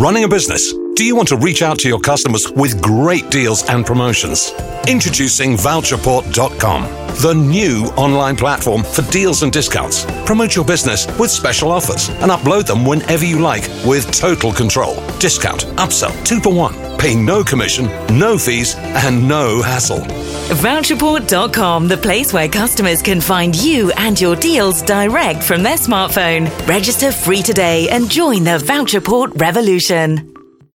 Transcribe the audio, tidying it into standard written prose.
Running a business? Do you want to reach out to your customers with great deals and promotions? Introducing Voucherport.com, the new online platform for deals and discounts. Promote your business with special offers and upload them whenever you like with total control. Discount, upsell, 2-for-1. Pay no commission, no fees, and no hassle. Voucherport.com, the place where customers can find you and your deals direct from their smartphone. Register free today and join the Voucherport revolution.